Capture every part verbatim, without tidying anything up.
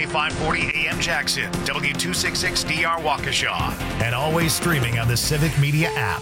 five forty A M Jackson, W two sixty-six D R Waukesha, and always streaming on the Civic Media app.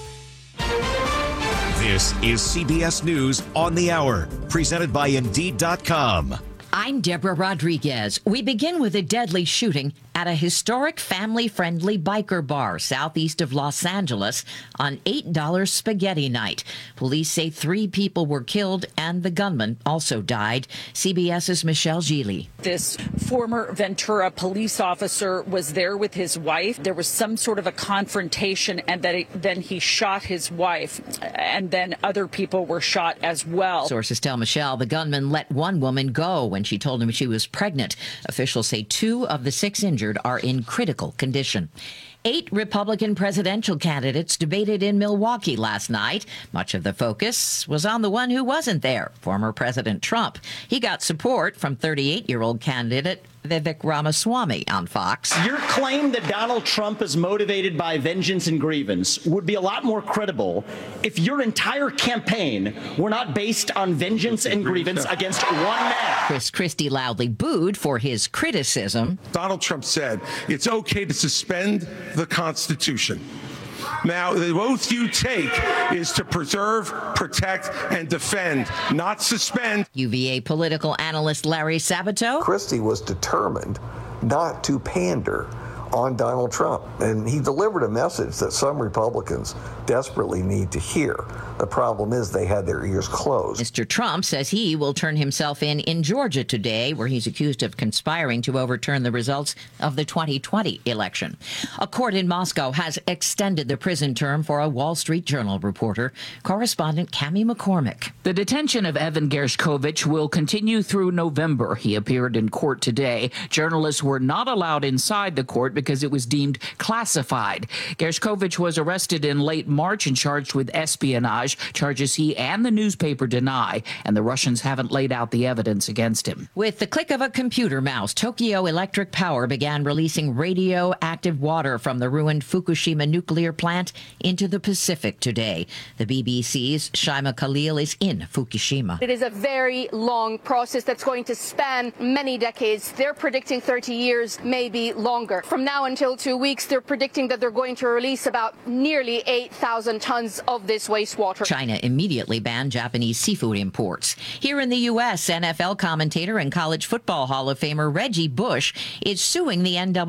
This is C B S News on the Hour, presented by Indeed dot com. I'm Deborah Rodriguez. We begin with a deadly shooting at a historic family-friendly biker bar southeast of Los Angeles on eight dollars Spaghetti Night. Police say three people were killed and the gunman also died. CBS's Michelle Gili. This former Ventura police officer was there with his wife. There was some sort of a confrontation, and then he shot his wife, and then other people were shot as well. Sources tell Michelle the gunman let one woman go when she told him she was pregnant. Officials say two of the six injured are in critical condition. Eight Republican presidential candidates debated in Milwaukee last night. Much of the focus was on the one who wasn't there, former President Trump. He got support from thirty-eight-year-old candidate Vivek Ramaswamy on Fox. Your claim that Donald Trump is motivated by vengeance and grievance would be a lot more credible if your entire campaign were not based on vengeance and grievance against one man. Chris Christie loudly booed for his criticism. Donald Trump said it's okay to suspend the Constitution. Now, the oath you take is to preserve, protect, and defend, not suspend. U V A political analyst Larry Sabato. Christie was determined not to pander on Donald Trump, and he delivered a message that some Republicans desperately need to hear. The problem is they had their ears closed. Mister Trump says he will turn himself in in Georgia today, where he's accused of conspiring to overturn the results of the twenty twenty election. A court in Moscow has extended the prison term for a Wall Street Journal reporter. Correspondent Cami McCormick. The detention of Evan Gershkovich will continue through November. He appeared in court today. Journalists were not allowed inside the court because it was deemed classified. Gershkovich was arrested in late March and charged with espionage, charges he and the newspaper deny, and the Russians haven't laid out the evidence against him. With the click of a computer mouse, Tokyo Electric Power began releasing radioactive water from the ruined Fukushima nuclear plant into the Pacific today. The B B C's Shaima Khalil is in Fukushima. It is a very long process that's going to span many decades. They're predicting thirty years, maybe longer. From now until two weeks, they're predicting that they're going to release about nearly eight thousand tons of this wastewater. China immediately banned Japanese seafood imports. Here in the U S, N F L commentator and college football Hall of Famer Reggie Bush is suing the N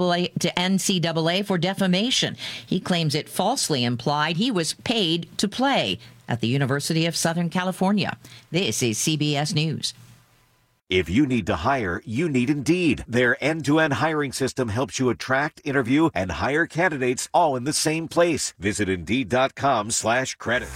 C double A for defamation. He claims it falsely implied he was paid to play at the University of Southern California. This is C B S News. If you need to hire, you need Indeed. Their end-to-end hiring system helps you attract, interview, and hire candidates all in the same place. Visit Indeed.com slash credit.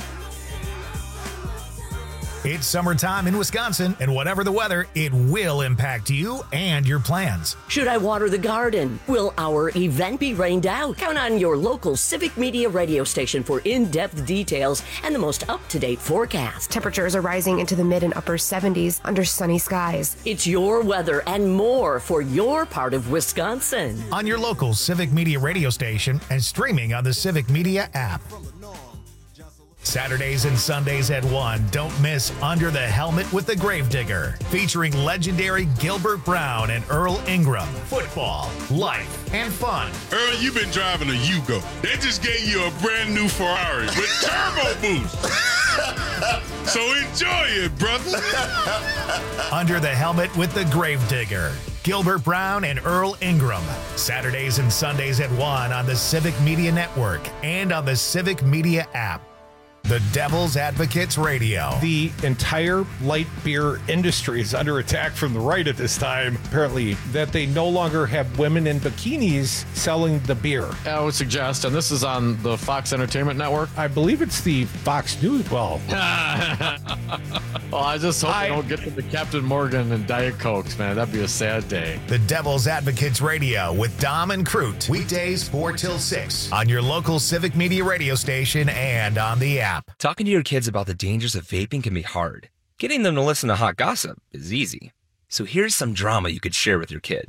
It's summertime in Wisconsin, and whatever the weather, it will impact you and your plans. Should I water the garden? Will our event be rained out? Count on your local Civic Media radio station for in-depth details and the most up-to-date forecast. Temperatures are rising into the mid and upper seventies under sunny skies. It's your weather and more for your part of Wisconsin. On your local Civic Media radio station and streaming on the Civic Media app. Saturdays and Sundays at one, don't miss Under the Helmet with the Gravedigger, featuring legendary Gilbert Brown and Earl Ingram. Football, life, and fun. Earl, you've been driving a Yugo. They just gave you a brand new Ferrari with turbo boost. So enjoy it, brother. Under the Helmet with the Gravedigger. Gilbert Brown and Earl Ingram. Saturdays and Sundays at one on the Civic Media Network and on the Civic Media app. The Devil's Advocates Radio. The entire light beer industry is under attack from the right at this time, apparently, that they no longer have women in bikinis selling the beer. I would suggest, and this is on the Fox Entertainment Network. I believe it's the Fox News. Well, well, I just hope I, they don't get to the Captain Morgan and Diet Cokes, man. That'd be a sad day. The Devil's Advocates Radio with Dom and Crute. Weekdays four till six on your local Civic Media radio station and on the app. Talking to your kids about the dangers of vaping can be hard. Getting them to listen to hot gossip is easy. So here's some drama you could share with your kid.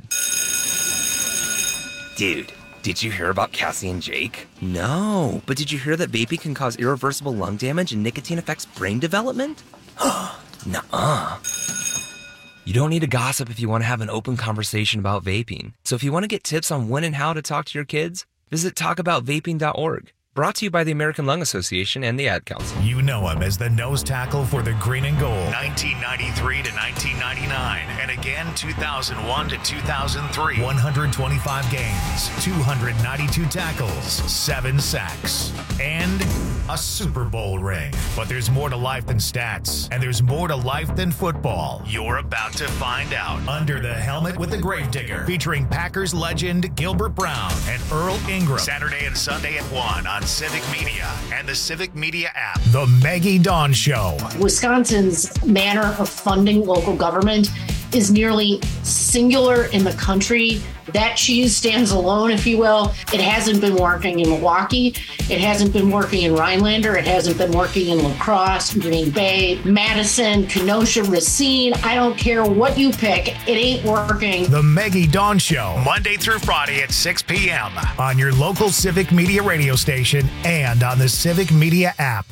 Dude, did you hear about Cassie and Jake? No, but did you hear that vaping can cause irreversible lung damage and nicotine affects brain development? Nuh-uh. You don't need to gossip if you want to have an open conversation about vaping. So if you want to get tips on when and how to talk to your kids, visit talk about vaping dot org. Brought to you by the American Lung Association and the Ad Council. You know him as the nose tackle for the Green and Gold, nineteen ninety-three to nineteen ninety-nine, and again two thousand one to two thousand three. one hundred twenty-five games, two hundred ninety-two tackles, seven sacks, and a Super Bowl ring. But there's more to life than stats, and there's more to life than football. You're about to find out. Under the Helmet with the Gravedigger, featuring Packers legend Gilbert Brown and Earl Ingram. Saturday and Sunday at one on Civic Media and the Civic Media app. The Maggie Dawn Show. Wisconsin's manner of funding local government is nearly singular in the country. That cheese stands alone, if you will. It hasn't been working in Milwaukee. It hasn't been working in Rhinelander. It hasn't been working in La Crosse, Green Bay, Madison, Kenosha, Racine. I don't care what you pick. It ain't working. The Maggie Dawn Show, Monday through Friday at six p.m. on your local Civic Media radio station and on the Civic Media app.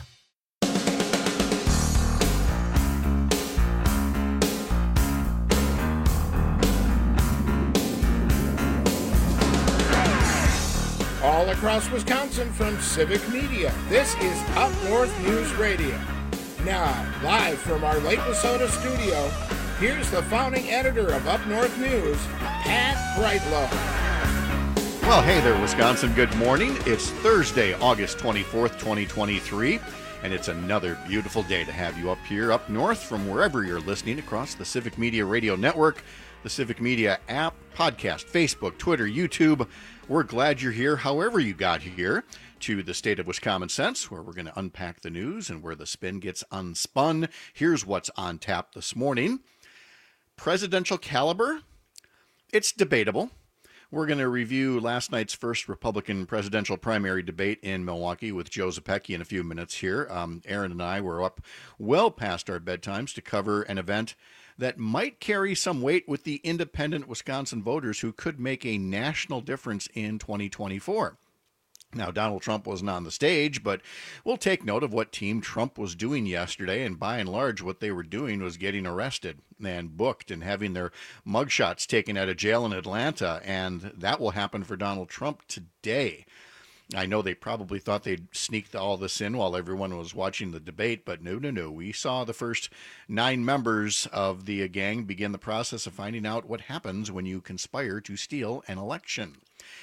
All across Wisconsin from Civic Media, this is Up North News Radio. Now, live from our Lake Wissota studio, here's the founding editor of Up North News, Pat Brightlow. Well, hey there, Wisconsin. Good morning. It's Thursday, August twenty-fourth, twenty twenty-three, and it's another beautiful day to have you up here, up north from wherever you're listening across the Civic Media Radio Network, the Civic Media app, podcast, Facebook, Twitter, YouTube. We're glad you're here, however you got here, to the state of Wisconsin Sense, where we're going to unpack the news and where the spin gets unspun. Here's what's on tap this morning. Presidential caliber? It's debatable. We're going to review last night's first Republican presidential primary debate in Milwaukee with Joe Zepecki in a few minutes here. Um, Aaron and I were up well past our bedtimes to cover an event that might carry some weight with the independent Wisconsin voters who could make a national difference in twenty twenty-four. Now, Donald Trump wasn't on the stage, but we'll take note of what Team Trump was doing yesterday, and by and large, what they were doing was getting arrested and booked and having their mugshots taken out of jail in Atlanta, and that will happen for Donald Trump today. I know they probably thought they'd sneaked all this in while everyone was watching the debate, but no, no, no. We saw the first nine members of the gang begin the process of finding out what happens when you conspire to steal an election.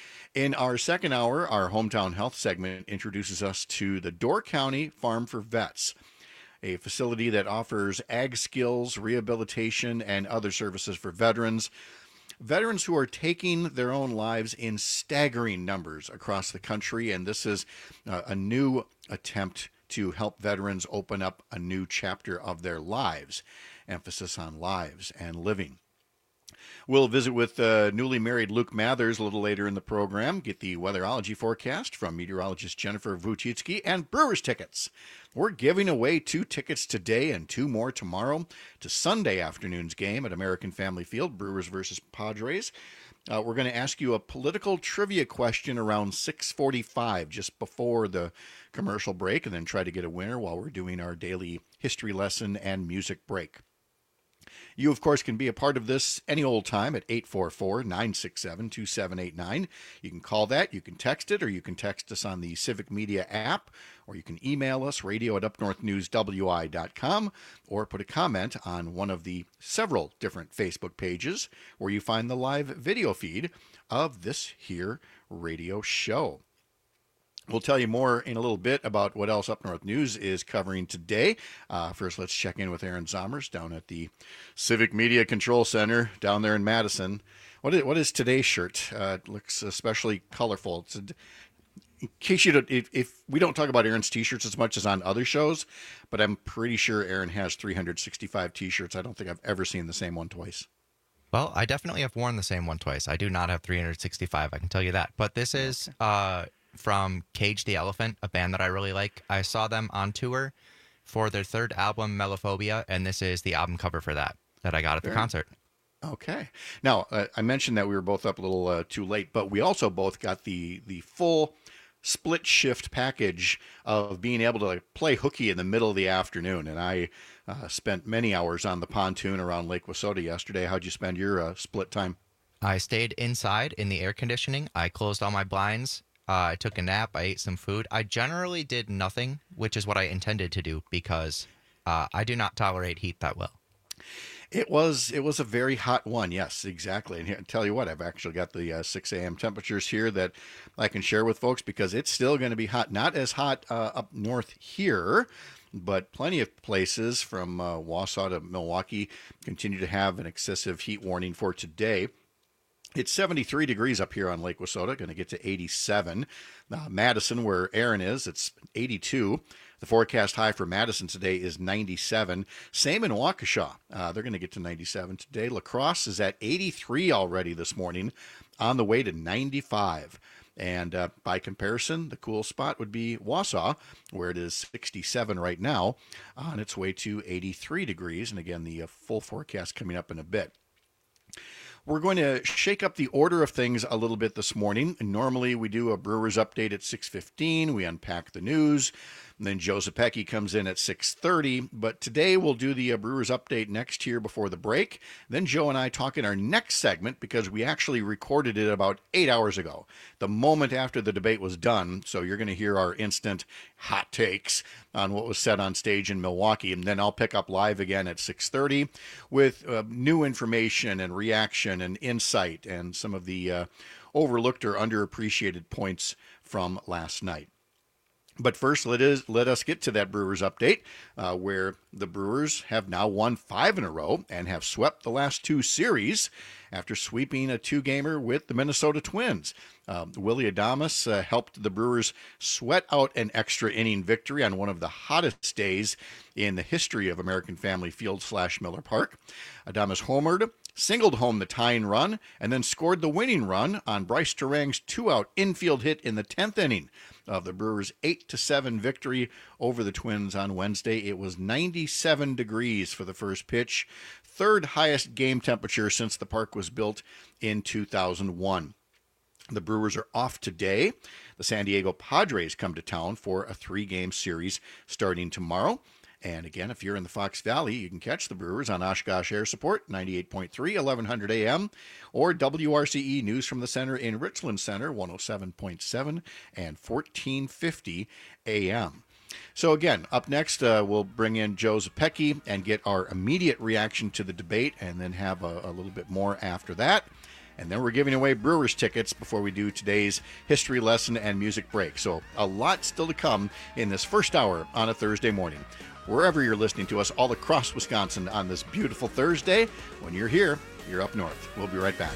In our second hour, our Hometown Health segment introduces us to the Door County Farm for Vets, a facility that offers ag skills, rehabilitation, and other services for veterans. Veterans who are taking their own lives in staggering numbers across the country, and this is uh, a new attempt to help veterans open up a new chapter of their lives. Emphasis on lives and living. We'll visit with uh, newly married Luke Mathers a little later in the program, get the weatherology forecast from meteorologist Jennifer Wojcicki, and Brewers tickets. We're giving away two tickets today and two more tomorrow to Sunday afternoon's game at American Family Field, Brewers versus Padres. Uh, we're going to ask you a political trivia question around six forty-five, just before the commercial break, and then try to get a winner while we're doing our daily history lesson and music break. You, of course, can be a part of this any old time at eight four four, nine six seven, two seven eight nine. You can call that, you can text it, or you can text us on the Civic Media app, or you can email us, radio at up north news w i dot com, or put a comment on one of the several different Facebook pages where you find the live video feed of this here radio show. We'll tell you more in a little bit about what else Up North News is covering today. Uh, first, let's check in with Aaron Zomers down at the Civic Media Control Center down there in Madison. What is, what is today's shirt? Uh, it looks especially colorful. It's a, in case you don't, if, if we don't talk about Aaron's T-shirts as much as on other shows, but I'm pretty sure Aaron has three hundred sixty-five T-shirts. I don't think I've ever seen the same one twice. Well, I definitely have worn the same one twice. I do not have three hundred sixty-five. I can tell you that. But this is uh, from Cage the Elephant, a band that I really like. I saw them on tour for their third album, Melophobia, and this is the album cover for that that I got at the Very concert. Okay. Now, uh, I mentioned that we were both up a little uh, too late, but we also both got the the full split shift package of being able to like, play hooky in the middle of the afternoon. And I Uh, spent many hours on the pontoon around Lake Wissota yesterday. How'd you spend your uh, split time? I stayed inside in the air conditioning. I closed all my blinds. Uh, I took a nap. I ate some food. I generally did nothing, which is what I intended to do because uh, I do not tolerate heat that well. It was it was a very hot one. Yes, exactly. And here, I tell you what, I've actually got the uh, six a.m. temperatures here that I can share with folks because it's still going to be hot. Not as hot uh, up north here, but plenty of places from uh, Wausau to Milwaukee continue to have an excessive heat warning for today. It's seventy-three degrees up here on Lake Wissota, going to get to eighty-seven. Uh, Madison, where Aaron is, it's eighty-two. The forecast high for Madison today is ninety-seven. Same in Waukesha. Uh, they're going to get to ninety-seven today. La Crosse is at eighty-three already this morning, on the way to ninety-five. And uh, by comparison, the cool spot would be Wausau, where it is sixty-seven right now, on its way to eighty-three degrees. And again, the uh, full forecast coming up in a bit. We're going to shake up the order of things a little bit this morning. Normally, we do a Brewers update at six fifteen. We unpack the news. And then Joe Zepecki comes in at six thirty. But today we'll do the uh, Brewers update next here before the break. Then Joe and I talk in our next segment because we actually recorded it about eight hours ago, the moment after the debate was done. So you're going to hear our instant hot takes on what was said on stage in Milwaukee. And then I'll pick up live again at six thirty with uh, new information and reaction and insight and some of the uh, overlooked or underappreciated points from last night. But first, let us, let us get to that Brewers update, uh, where the Brewers have now won five in a row and have swept the last two series after sweeping a two-gamer with the Minnesota Twins. Uh, Willy Adames uh, helped the Brewers sweat out an extra inning victory on one of the hottest days in the history of American Family Field slash Miller Park. Adames homered, singled home the tying run, and then scored the winning run on Bryce Terang's two-out infield hit in the tenth inning of the Brewers' eight to seven victory over the Twins on Wednesday. It was ninety-seven degrees for the first pitch, third highest game temperature since the park was built in two thousand one. The Brewers are off today. The San Diego Padres come to town for a three-game series starting tomorrow. And again, if you're in the Fox Valley, you can catch the Brewers on Oshkosh Air Support, ninety-eight point three, eleven hundred A M, or W R C E News from the Center in Richland Center, one oh seven point seven and fourteen fifty A M. So again, up next, uh, we'll bring in Joe Zepecki and get our immediate reaction to the debate, and then have a, a little bit more after that. And then we're giving away Brewers tickets before we do today's history lesson and music break. So a lot still to come in this first hour on a Thursday morning. Wherever you're listening to us all across Wisconsin on this beautiful Thursday, when you're here, you're up north. We'll be right back.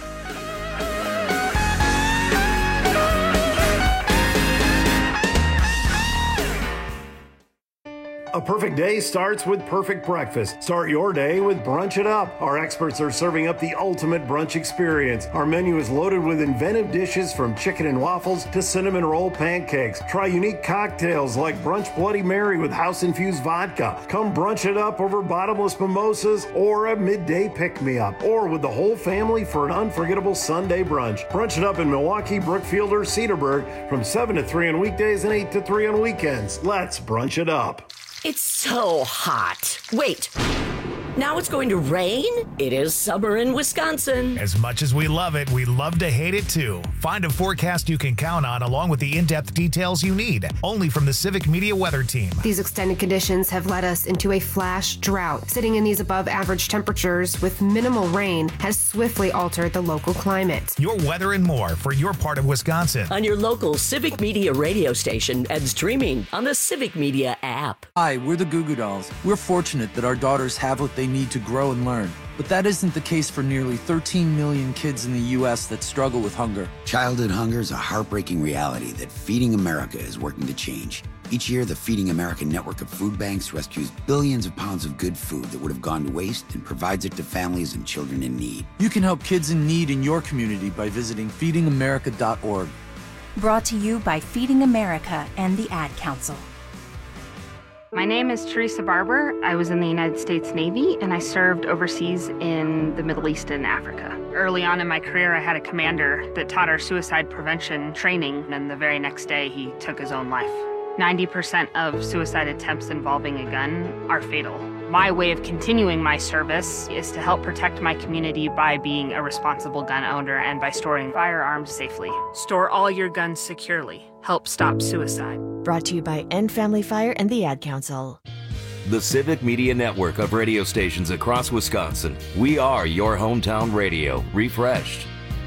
A perfect day starts with perfect breakfast. Start your day with Brunch It Up. Our experts are serving up the ultimate brunch experience. Our menu is loaded with inventive dishes from chicken and waffles to cinnamon roll pancakes. Try unique cocktails like Brunch Bloody Mary with house-infused vodka. Come brunch it up over bottomless mimosas or a midday pick-me-up. Or with the whole family for an unforgettable Sunday brunch. Brunch It Up in Milwaukee, Brookfield, or Cedarburg from seven to three on weekdays and eight to three on weekends. Let's brunch it up. It's so hot. Wait. Now it's going to rain? It is summer in Wisconsin. As much as we love it, we love to hate it too. Find a forecast you can count on along with the in-depth details you need. Only from the Civic Media Weather Team. These extended conditions have led us into a flash drought. Sitting in these above average temperatures with minimal rain has swiftly altered the local climate. Your weather and more for your part of Wisconsin. On your local Civic Media radio station and streaming on the Civic Media app. Hi, we're the Goo Goo Dolls. We're fortunate that our daughters have what they need to grow and learn. But that isn't the case for nearly thirteen million kids in the U S that struggle with hunger. Childhood hunger is a heartbreaking reality that Feeding America is working to change. Each year, the Feeding America network of food banks rescues billions of pounds of good food that would have gone to waste and provides it to families and children in need. You can help kids in need in your community by visiting feeding america dot org. Brought to you by Feeding America and the Ad Council. My name is Teresa Barber. I was in the United States Navy, and I served overseas in the Middle East and Africa. Early on in my career, I had a commander that taught our suicide prevention training, and the very next day, he took his own life. ninety percent of suicide attempts involving a gun are fatal. My way of continuing my service is to help protect my community by being a responsible gun owner and by storing firearms safely. Store all your guns securely. Help stop suicide. Brought to you by End Family Fire and the Ad Council. The Civic Media Network of radio stations across Wisconsin. We are your hometown radio, refreshed.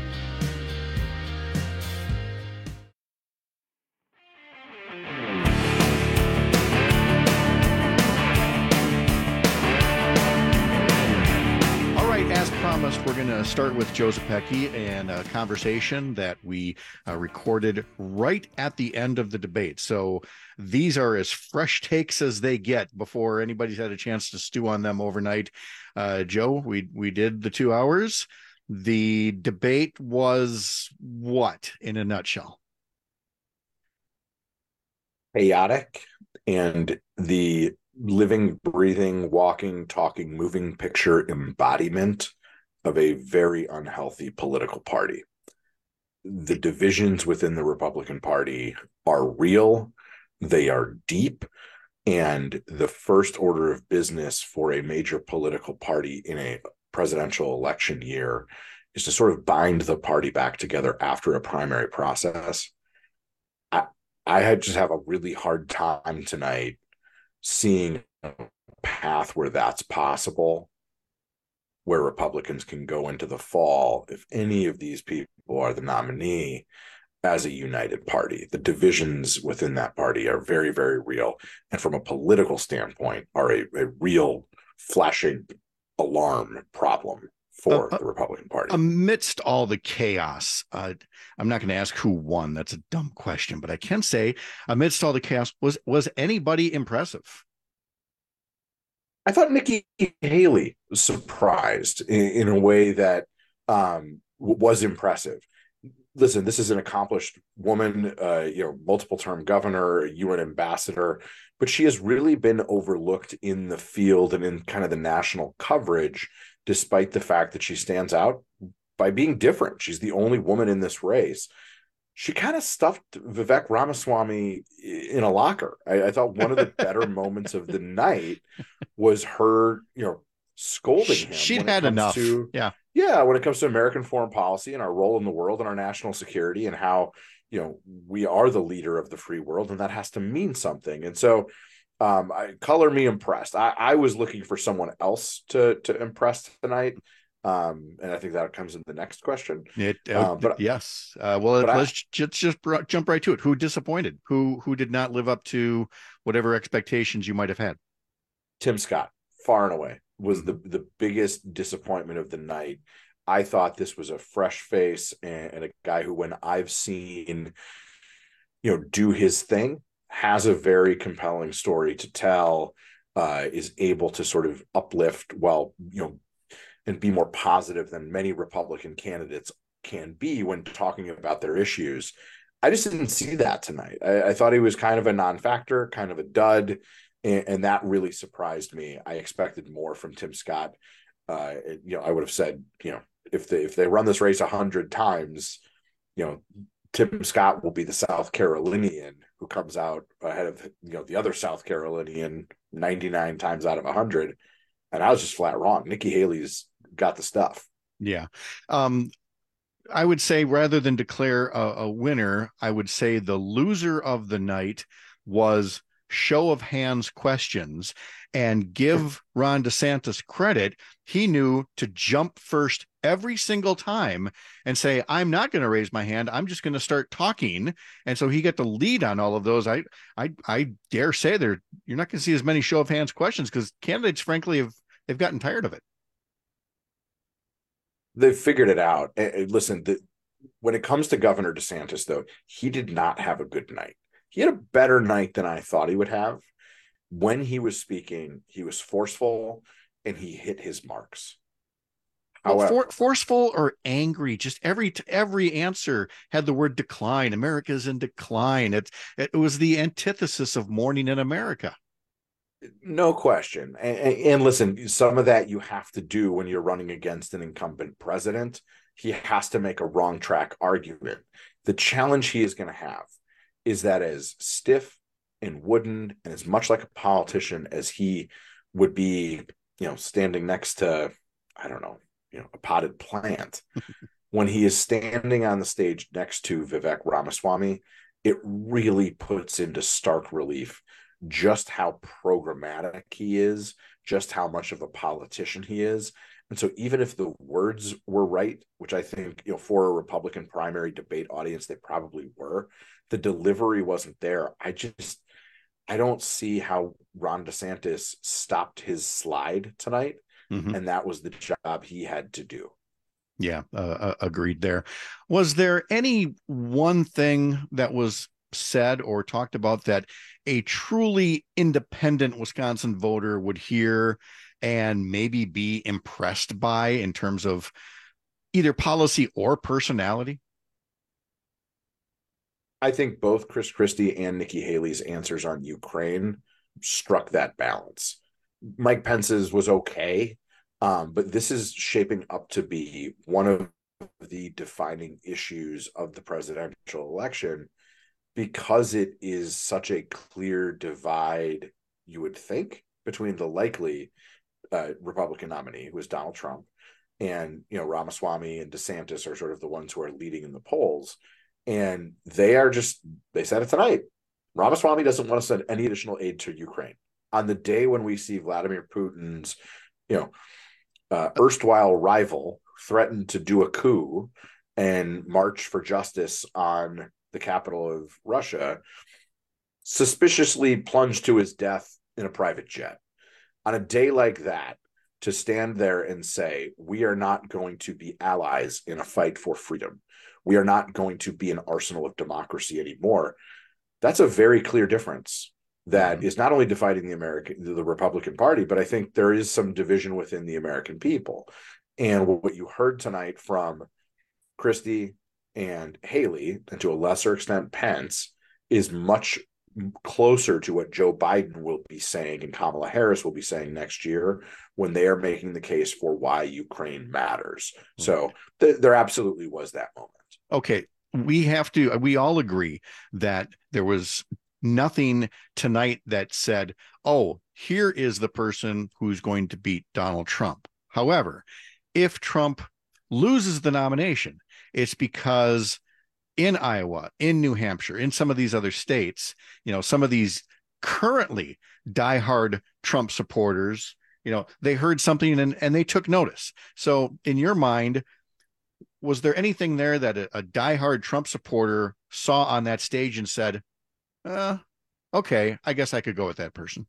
We're going to start with Joe Zepecki and a conversation that we uh, recorded right at the end of the debate. So these are as fresh takes as they get before anybody's had a chance to stew on them overnight. Uh, Joe, we we did the two hours. The debate was what, in a nutshell? Chaotic, and the living, breathing, walking, talking, moving picture embodiment of a very unhealthy political party. The divisions within the Republican Party are real, they are deep, and the first order of business for a major political party in a presidential election year is to sort of bind the party back together after a primary process. I, I had just have a really hard time tonight seeing a path where that's possible, where Republicans can go into the fall if any of these people are the nominee as a united party. The divisions within that party are very, very real. And from a political standpoint, are a, a real flashing alarm problem for uh, the Republican Party. Amidst all the chaos, uh, I'm not going to ask who won. That's a dumb question, but I can say amidst all the chaos, was, was anybody impressive? I thought Nikki Haley surprised in, in a way that um, was impressive. Listen, this is an accomplished woman, uh, you know, multiple term governor, U N ambassador, but she has really been overlooked in the field and in kind of the national coverage, despite the fact that she stands out by being different. She's the only woman in this race. She kind of stuffed Vivek Ramaswamy in a locker. I, I thought one of the better moments of the night was her, you know, scolding him. She'd had enough. To, yeah. Yeah. When it comes to American foreign policy and our role in the world and our national security and how, you know, we are the leader of the free world and that has to mean something. And so um, I, color me impressed. I, I was looking for someone else to, to impress tonight. Um, and I think that comes in the next question. It, uh, uh, but yes. Uh, well, let's I, just, just jump right to it. Who disappointed? Who who did not live up to whatever expectations you might have had? Tim Scott, far and away, was the, the biggest disappointment of the night. I thought this was a fresh face and, and a guy who, when I've seen, you know, do his thing, has a very compelling story to tell, uh, is able to sort of uplift while, you know, and be more positive than many Republican candidates can be when talking about their issues. I just didn't see that tonight. I, I thought he was kind of a non-factor, kind of a dud, and, and that really surprised me. I expected more from Tim Scott. Uh, you know, I would have said, you know, if they if they run this race a hundred times, you know, Tim Scott will be the South Carolinian who comes out ahead of, you know, the other South Carolinian ninety-nine times out of a hundred. And I was just flat wrong. Nikki Haley's got the stuff. Yeah. Um, I would say rather than declare a, a winner, I would say the loser of the night was show of hands questions, and give Ron DeSantis credit. He knew to jump first every single time and say, I'm not going to raise my hand. I'm just going to start talking. And so he got the lead on all of those. I, I, I dare say there, you're not going to see as many show of hands questions because candidates, frankly, have, they've gotten tired of it. They've figured it out. And listen, the, when it comes to Governor DeSantis, though, he did not have a good night. He had a better night than I thought he would have. When he was speaking, he was forceful and he hit his marks. Well, However, for, forceful or angry, just every every answer had the word decline. America's in decline. It, it was the antithesis of Morning in America. No question. And, and listen, some of that you have to do when you're running against an incumbent president. He has to make a wrong track argument. The challenge he is going to have is that as stiff and wooden and as much like a politician as he would be, you know, standing next to, I don't know, you know, a potted plant. When he is standing on the stage next to Vivek Ramaswamy, it really puts into stark relief just how programmatic he is, just how much of a politician he is. And so even if the words were right, which I think, you know, for a Republican primary debate audience, they probably were, the delivery wasn't there. I just, I don't see how Ron DeSantis stopped his slide tonight. Mm-hmm. And that was the job he had to do. Yeah, uh, agreed there. Was there any one thing that was said or talked about that a truly independent Wisconsin voter would hear and maybe be impressed by in terms of either policy or personality? I think both Chris Christie and Nikki Haley's answers on Ukraine struck that balance. Mike Pence's was okay, um, but this is shaping up to be one of the defining issues of the presidential election, because it is such a clear divide, you would think, between the likely uh, Republican nominee, who is Donald Trump, and, you know, Ramaswamy and DeSantis are sort of the ones who are leading in the polls. And they are just, they said it tonight, Ramaswamy doesn't want to send any additional aid to Ukraine. On the day when we see Vladimir Putin's, you know, uh, erstwhile rival threaten to do a coup and march for justice on the capital of Russia, suspiciously plunged to his death in a private jet. On a day like that, to stand there and say, we are not going to be allies in a fight for freedom, we are not going to be an arsenal of democracy anymore, that's a very clear difference that mm-hmm. is not only dividing the American, the Republican Party, but I think there is some division within the American people. And what you heard tonight from Christie and Haley, and to a lesser extent Pence, is much closer to what Joe Biden will be saying and Kamala Harris will be saying next year when they are making the case for why Ukraine matters. Mm-hmm. So th- there absolutely was that moment. Okay, we have to, we all agree that there was nothing tonight that said, oh, here is the person who's going to beat Donald Trump. However, if Trump loses the nomination, it's because in Iowa, in New Hampshire, in some of these other states, you know, some of these currently diehard Trump supporters, you know, they heard something and, and they took notice. So in your mind, was there anything there that a, a diehard Trump supporter saw on that stage and said, uh, okay, I guess I could go with that person?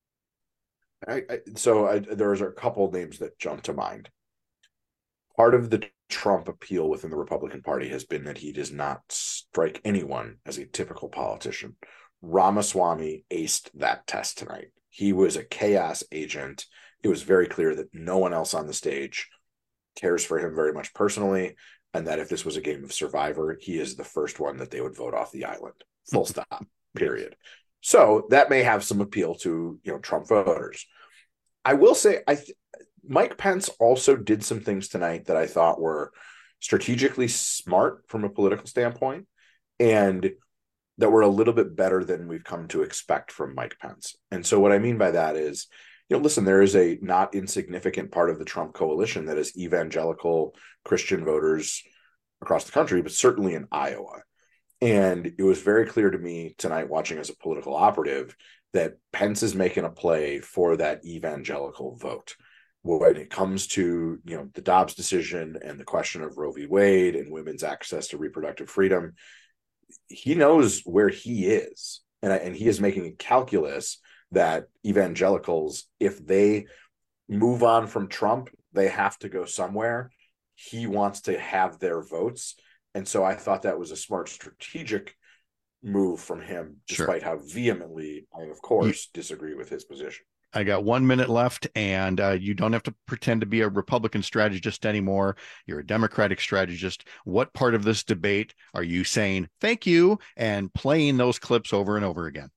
I, I, so I, there's a couple names that jump to mind. Part of the Trump appeal within the Republican Party has been that he does not strike anyone as a typical politician. Ramaswamy aced that test tonight. He was a chaos agent. It was very clear that no one else on the stage cares for him very much personally, and that if this was a game of Survivor, he is the first one that they would vote off the island. Full stop, period. So that may have some appeal to, you know, Trump voters. I will say, I th- Mike Pence also did some things tonight that I thought were strategically smart from a political standpoint, and that were a little bit better than we've come to expect from Mike Pence. And so what I mean by that is, you know, listen, there is a not insignificant part of the Trump coalition that is evangelical Christian voters across the country, but certainly in Iowa. And it was very clear to me tonight, watching as a political operative, that Pence is making a play for that evangelical vote. When it comes to, you know, the Dobbs decision and the question of Roe v. Wade and women's access to reproductive freedom, he knows where he is. And, and he is making a calculus that evangelicals, if they move on from Trump, they have to go somewhere. He wants to have their votes. And so I thought that was a smart strategic move from him, despite sure. how vehemently I, of course, disagree with his position. I got one minute left, and uh, you don't have to pretend to be a Republican strategist anymore. You're a Democratic strategist. What part of this debate are you saying thank you and playing those clips over and over again?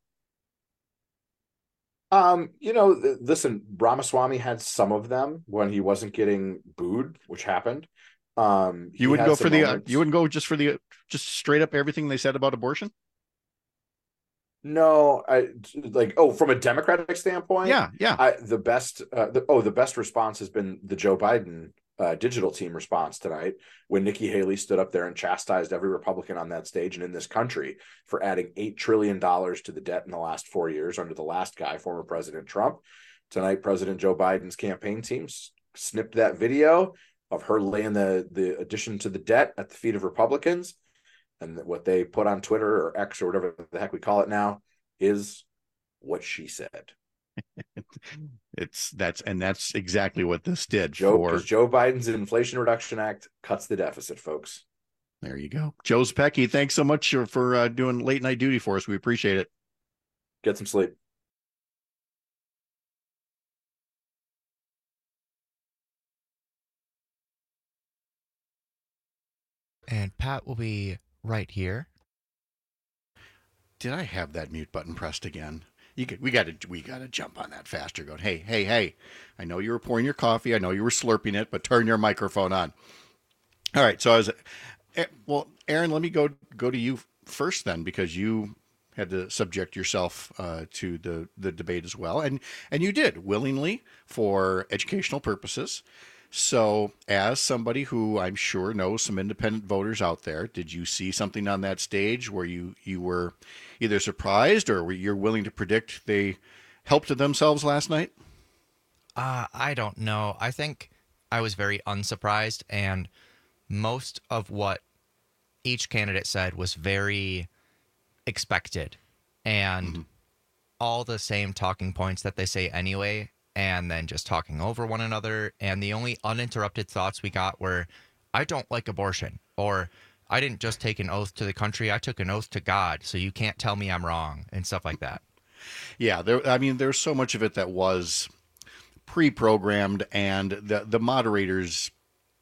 Um, you know, th- listen, Ramaswamy had some of them when he wasn't getting booed, which happened. Um, you wouldn't go for the, uh, you wouldn't go just for the, just straight up everything they said about abortion? No, I like. Oh, from a Democratic standpoint, Yeah, yeah. I, the best. Uh, the, oh, the best response has been the Joe Biden uh, digital team response tonight, when Nikki Haley stood up there and chastised every Republican on that stage and in this country for adding eight trillion dollars to the debt in the last four years under the last guy, former President Trump. Tonight, President Joe Biden's campaign team snipped that video of her laying the the addition to the debt at the feet of Republicans. And what they put on Twitter or X or whatever the heck we call it now is what she said. It's that's and that's exactly what this did. Joe, for Joe Biden's Inflation Reduction Act cuts the deficit, folks. There you go. Joe Zepecki, thanks so much for uh, doing late night duty for us. We appreciate it. Get some sleep. And Pat will be right here. Did I have that mute button pressed again? You could, we got to we got to jump on that faster. Going, hey, hey, hey! I know you were pouring your coffee. I know you were slurping it, but turn your microphone on. All right. So I was, well, Aaron, let me go go to you first then, because you had to subject yourself uh, to the the debate as well, and and you did willingly for educational purposes. So, as somebody who I'm sure knows some independent voters out there, did you see something on that stage where you, you were either surprised or were you willing to predict they helped themselves last night? Uh, I don't know. I think I was very unsurprised, and most of what each candidate said was very expected, and mm-hmm. all the same talking points that they say anyway, and then just talking over one another. And the only uninterrupted thoughts we got were, I don't like abortion, or I didn't just take an oath to the country, I took an oath to God, so you can't tell me I'm wrong, and stuff like that. Yeah, there. I mean, there's so much of it that was pre-programmed, and the the moderators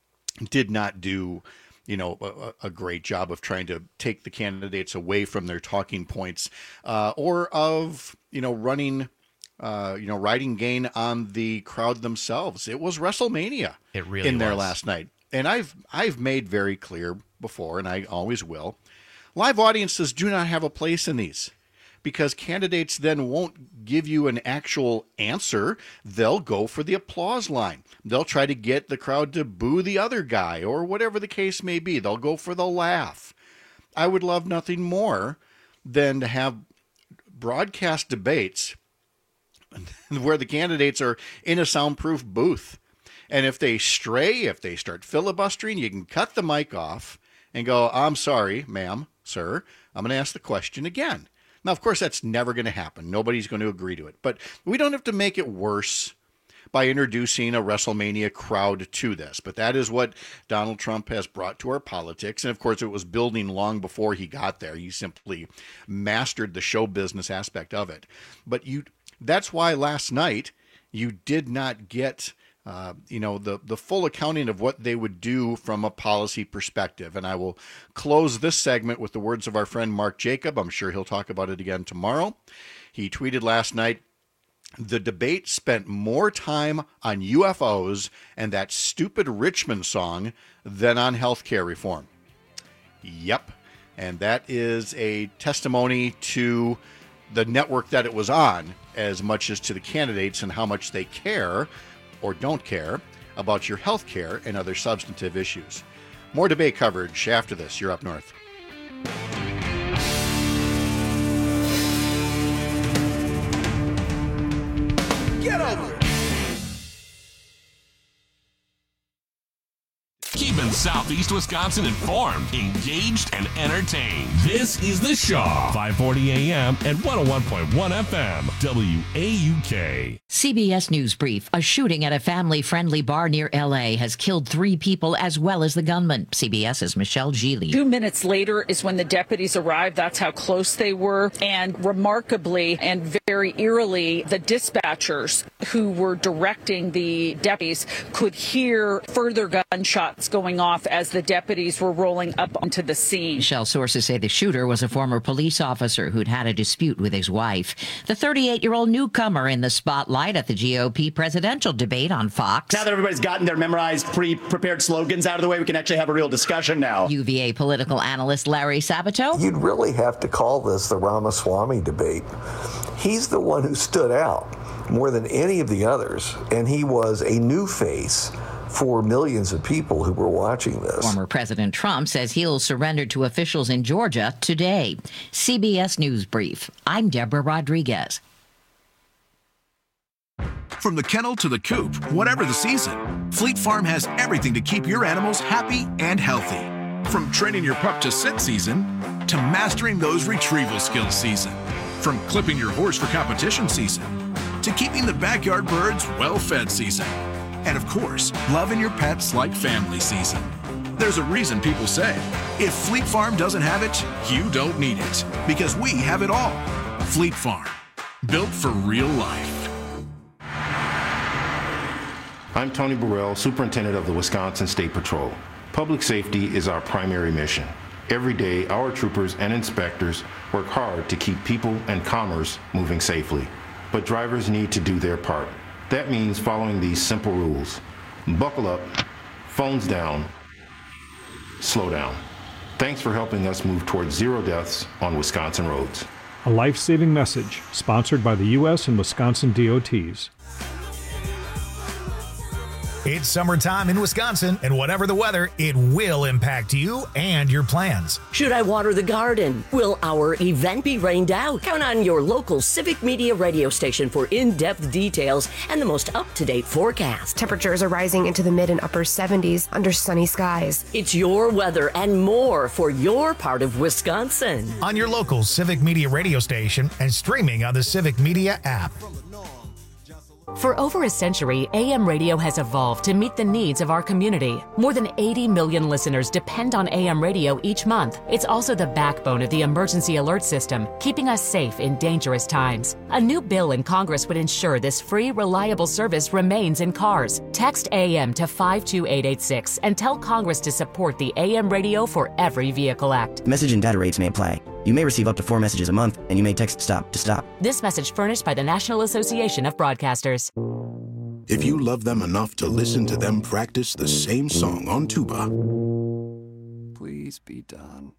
did not do, you know, a, a great job of trying to take the candidates away from their talking points, uh, or of, you know, running Uh, you know, riding gain on the crowd themselves. It was WrestleMania. It really in there was. last night, and I've I've made very clear before, and I always will. Live audiences do not have a place in these, because candidates then won't give you an actual answer. They'll go for the applause line. They'll try to get the crowd to boo the other guy, or whatever the case may be. They'll go for the laugh. I would love nothing more than to have broadcast debates where the candidates are in a soundproof booth. And if they stray, if they start filibustering, you can cut the mic off and go, I'm sorry, ma'am, sir, I'm going to ask the question again. Now, of course, that's never going to happen. Nobody's going to agree to it. But we don't have to make it worse by introducing a WrestleMania crowd to this. But that is what Donald Trump has brought to our politics. And of course, it was building long before he got there. He simply mastered the show business aspect of it. But you... That's why last night you did not get, uh, you know, the, the full accounting of what they would do from a policy perspective. And I will close this segment with the words of our friend Mark Jacob. I'm sure he'll talk about it again tomorrow. He tweeted last night, the debate spent more time on U F Os and that stupid Richmond song than on healthcare reform. Yep. And that is a testimony to the network that it was on, as much as to the candidates and how much they care or don't care about your health care and other substantive issues. More debate coverage after this. You're Up North. Get over it. Keeping Southeast Wisconsin informed, engaged, and entertained. This is The Shaw, five forty A M and one oh one point one F M, W A U K. C B S News Brief. A shooting at a family-friendly bar near L A has killed three people as well as the gunman. CBS's Michelle Geely. Two minutes later is when the deputies arrived. That's how close they were. And remarkably and very eerily, the dispatchers who were directing the deputies could hear further gunshots going off as the deputies were rolling up onto the scene. Michelle, sources say the shooter was a former police officer who'd had a dispute with his wife. The thirty-eight-year-old newcomer in the spotlight at the G O P presidential debate on Fox. Now that everybody's gotten their memorized, pre-prepared slogans out of the way, we can actually have a real discussion now. U V A political analyst Larry Sabato. You'd really have to call this the Ramaswamy debate. He's the one who stood out more than any of the others, and he was a new face for millions of people who were watching this. Former President Trump says he'll surrender to officials in Georgia today. C B S News Brief. I'm Deborah Rodriguez. From the kennel to the coop, whatever the season, Fleet Farm has everything to keep your animals happy and healthy. From training your pup to sit season to mastering those retrieval skills season. From clipping your horse for competition season to keeping the backyard birds well-fed season. And of course, loving your pets like family season. There's a reason people say, if Fleet Farm doesn't have it, you don't need it. Because we have it all. Fleet Farm, built for real life. I'm Tony Burrell, Superintendent of the Wisconsin State Patrol. Public safety is our primary mission. Every day, our troopers and inspectors work hard to keep people and commerce moving safely. But drivers need to do their part. That means following these simple rules. Buckle up, phones down, slow down. Thanks for helping us move towards zero deaths on Wisconsin roads. A life-saving message sponsored by the U S and Wisconsin D O Ts. It's summertime in Wisconsin, and whatever the weather, it will impact you and your plans. Should I water the garden? Will our event be rained out? Count on your local Civic Media radio station for in-depth details and the most up-to-date forecast. Temperatures are rising into the mid and upper seventies under sunny skies. It's your weather and more for your part of Wisconsin. On your local Civic Media radio station and streaming on the Civic Media app. For over a century, A M radio has evolved to meet the needs of our community. More than eighty million listeners depend on A M radio each month. It's also the backbone of the emergency alert system, keeping us safe in dangerous times. A new bill in Congress would ensure this free, reliable service remains in cars. Text A M to five two eight eight six and tell Congress to support the A M Radio for Every Vehicle Act. Message and data rates may apply. You may receive up to four messages a month, and you may text STOP to stop. This message furnished by the National Association of Broadcasters. If you love them enough to listen to them practice the same song on tuba, please be done.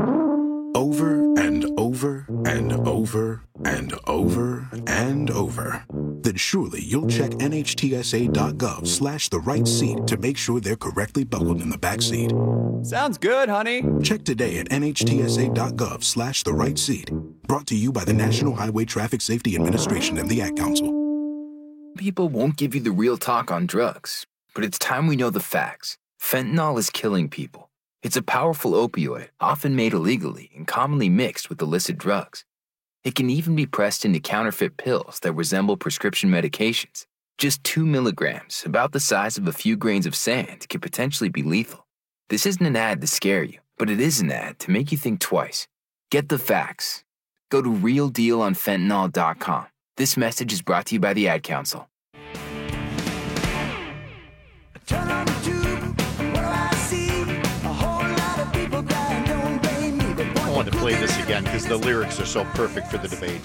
Over and over and over and over and over, then surely you'll check nhtsa.gov slash the right seat to make sure they're correctly buckled in the back seat. Sounds good, honey. Check today at nhtsa.gov slash the right seat. Brought to you by the National Highway Traffic Safety Administration and the Ad Council. People won't give you the real talk on drugs, but it's time we know the facts. Fentanyl is killing people. It's a powerful opioid, often made illegally and commonly mixed with illicit drugs. It can even be pressed into counterfeit pills that resemble prescription medications. Just two milligrams, about the size of a few grains of sand, can potentially be lethal. This isn't an ad to scare you, but it is an ad to make you think twice. Get the facts. Go to real deal on fentanyl dot com. This message is brought to you by the Ad Council. I wanted to play this again because the lyrics are so perfect for the debate.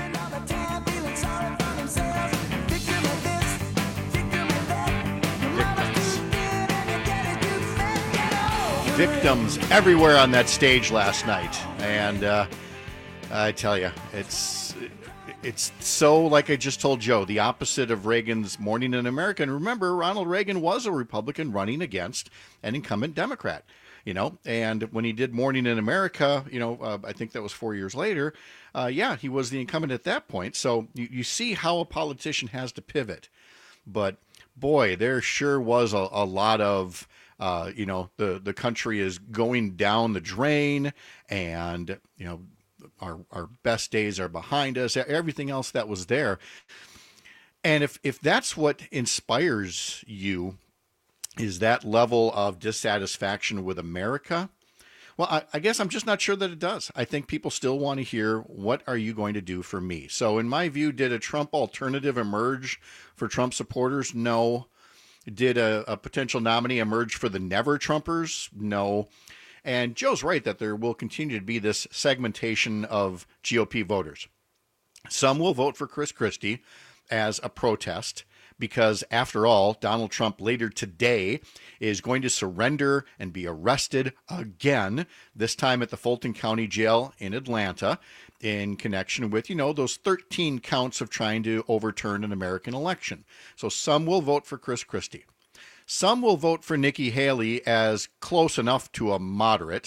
Victims everywhere on that stage last night, and uh, I tell you, it's it's so, like I just told Joe, the opposite of Reagan's Morning in America. And remember, Ronald Reagan was a Republican running against an incumbent Democrat, you know, and when he did Morning in America, you know, uh, I think that was four years later, uh, yeah, he was the incumbent at that point. So you, you see how a politician has to pivot. But boy, there sure was a, a lot of Uh, you know, the, the country is going down the drain, and, you know, our our best days are behind us, everything else that was there. And if, if that's what inspires you, is that level of dissatisfaction with America, well, I, I guess I'm just not sure that it does. I think people still want to hear, what are you going to do for me? So in my view, did a Trump alternative emerge for Trump supporters? No. Did a, a potential nominee emerge for the Never Trumpers? No. And Joe's right that there will continue to be this segmentation of G O P voters. Some will vote for Chris Christie as a protest because, after all, Donald Trump later today is going to surrender and be arrested again, this time at the Fulton County Jail in Atlanta, in connection with, you know, those thirteen counts of trying to overturn an American election. So some will vote for Chris Christie. Some will vote for Nikki Haley as close enough to a moderate.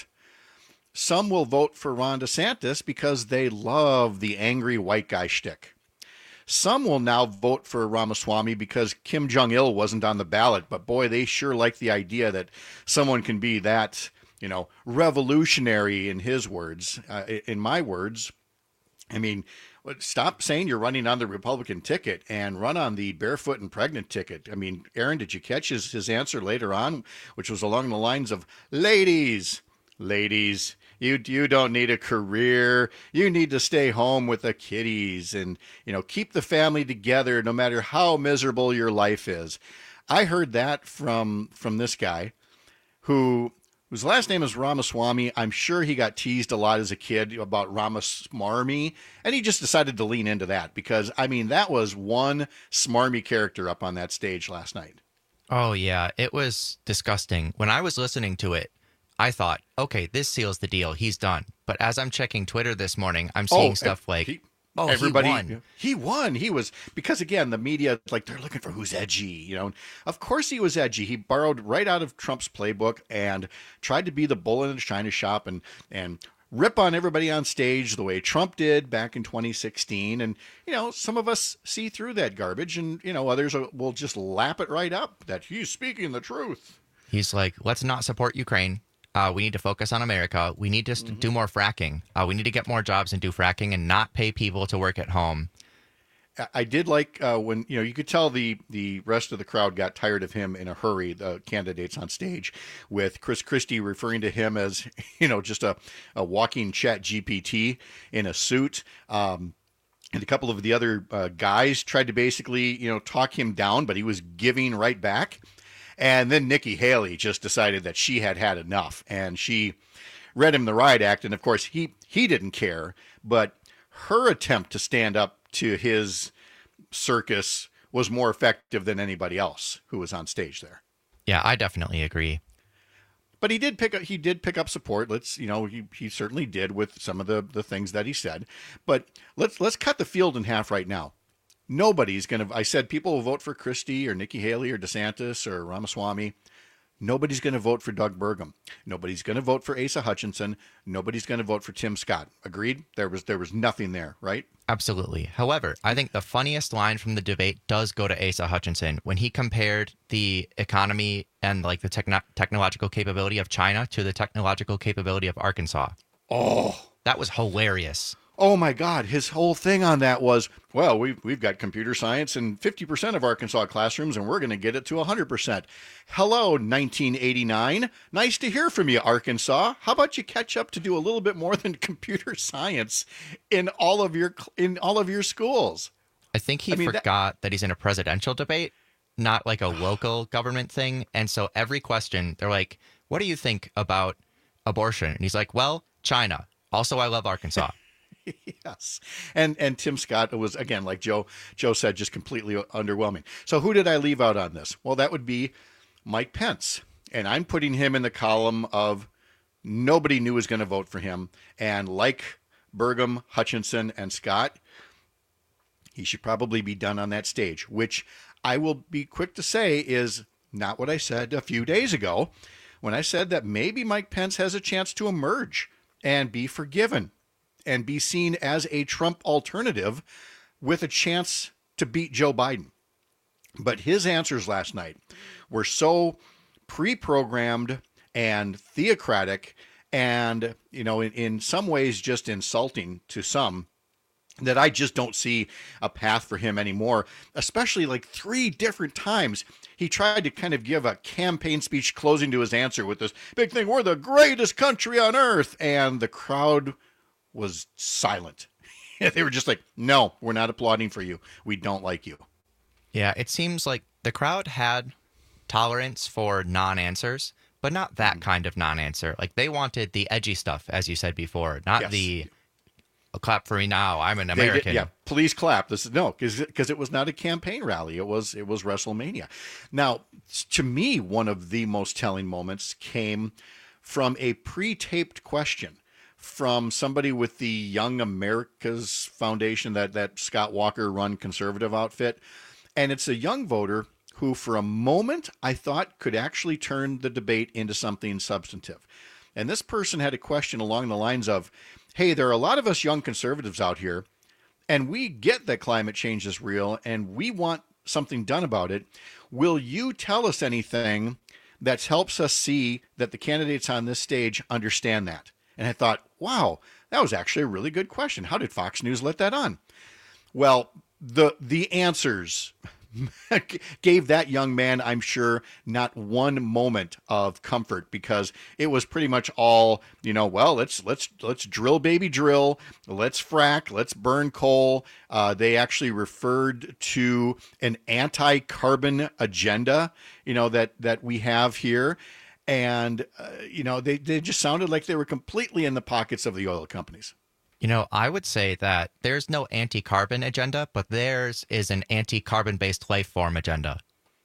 Some will vote for Ron DeSantis because they love the angry white guy shtick. Some will now vote for Ramaswamy because Kim Jong-il wasn't on the ballot, but boy, they sure like the idea that someone can be that, you know, revolutionary, in his words. Uh, in my words, I mean, stop saying you're running on the Republican ticket and run on the barefoot and pregnant ticket. I mean, Aaron, did you catch his, his answer later on, which was along the lines of, ladies, ladies, you you don't need a career. You need to stay home with the kiddies and, you know, keep the family together no matter how miserable your life is. I heard that from from this guy who whose last name is Ramaswamy. I'm sure he got teased a lot as a kid about Ramasmarmy, and he just decided to lean into that because, I mean, that was one smarmy character up on that stage last night. Oh, yeah. It was disgusting. When I was listening to it, I thought, okay, this seals the deal. He's done. But as I'm checking Twitter this morning, I'm seeing oh, stuff like, he, oh, everybody, he won. He won. He was, because again, the media, like, they're looking for who's edgy, you know. Of course he was edgy. He borrowed right out of Trump's playbook and tried to be the bull in the china shop and, and rip on everybody on stage the way Trump did back in twenty sixteen. And, you know, some of us see through that garbage and, you know, others will just lap it right up that he's speaking the truth. He's like, let's not support Ukraine. Uh, we need to focus on America. We need to mm-hmm. do more fracking. Uh, we need to get more jobs and do fracking and not pay people to work at home. I did like uh, when, you know, you could tell the, the rest of the crowd got tired of him in a hurry, the candidates on stage, with Chris Christie referring to him as, you know, just a, a walking chat G P T in a suit. Um, and a couple of the other uh, guys tried to basically, you know, talk him down, but he was giving right back. And then Nikki Haley just decided that she had had enough, and she read him the riot act. And of course, he he didn't care, but her attempt to stand up to his circus was more effective than anybody else who was on stage there. Yeah, I definitely agree. But he did pick up he did pick up support. Let's you know he he certainly did with some of the the things that he said. But let's let's cut the field in half right now. Nobody's going to, I said people will vote for Christie or Nikki Haley or DeSantis or Ramaswamy. Nobody's going to vote for Doug Burgum. Nobody's going to vote for Asa Hutchinson. Nobody's going to vote for Tim Scott. Agreed? There was there was nothing there, right? Absolutely. However, I think the funniest line from the debate does go to Asa Hutchinson when he compared the economy and like the techno- technological capability of China to the technological capability of Arkansas. Oh, that was hilarious. Oh my God, his whole thing on that was, well, we've, we've got computer science in fifty percent of Arkansas classrooms, and we're going to get it to one hundred percent. Hello, nineteen eighty-nine. Nice to hear from you, Arkansas. How about you catch up to do a little bit more than computer science in all of your in all of your schools? I think he I mean, forgot that... that he's in a presidential debate, not like a local government thing. And so every question, they're like, what do you think about abortion? And he's like, well, China. Also, I love Arkansas. Yes. And and Tim Scott was, again, like Joe Joe said, just completely underwhelming. So who did I leave out on this? Well, that would be Mike Pence. And I'm putting him in the column of nobody knew was going to vote for him. And like Burgum, Hutchinson, and Scott, he should probably be done on that stage, which I will be quick to say is not what I said a few days ago when I said that maybe Mike Pence has a chance to emerge and be forgiven and be seen as a Trump alternative with a chance to beat Joe Biden. But his answers last night were so pre-programmed and theocratic and, you know, in, in some ways just insulting to some that I just don't see a path for him anymore, especially like three different times. He tried to kind of give a campaign speech closing to his answer with this big thing, we're the greatest country on earth. And the crowd was silent. They were just like, no, we're not applauding for you. We don't like you. Yeah, it seems like the crowd had tolerance for non-answers, but not that kind of non-answer. Like, they wanted the edgy stuff, as you said before, not Yes. the clap for me now, I'm an They did- American. yeah, please clap. This is no, because it was not a campaign rally. It was it was WrestleMania. Now, to me, one of the most telling moments came from a pre-taped question from somebody with the Young America's Foundation, that that Scott Walker run conservative outfit, and it's a young voter who, for a moment, I thought could actually turn the debate into something substantive. And this person had a question along the lines of, hey, there are a lot of us young conservatives out here, and we get that climate change is real, and we want something done about it. Will you tell us anything that helps us see that the candidates on this stage understand that? And I thought, wow, that was actually a really good question. How did Fox News let that on? Well, the the answers gave that young man, I'm sure, not one moment of comfort, because it was pretty much all, you know, well, let's let's let's drill, baby, drill. Let's frack. Let's burn coal. Uh, they actually referred to an anti-carbon agenda, you know, that that we have here. And, uh, you know, they, they just sounded like they were completely in the pockets of the oil companies. You know, I would say that there's no anti-carbon agenda, but theirs is an anti-carbon-based life form agenda.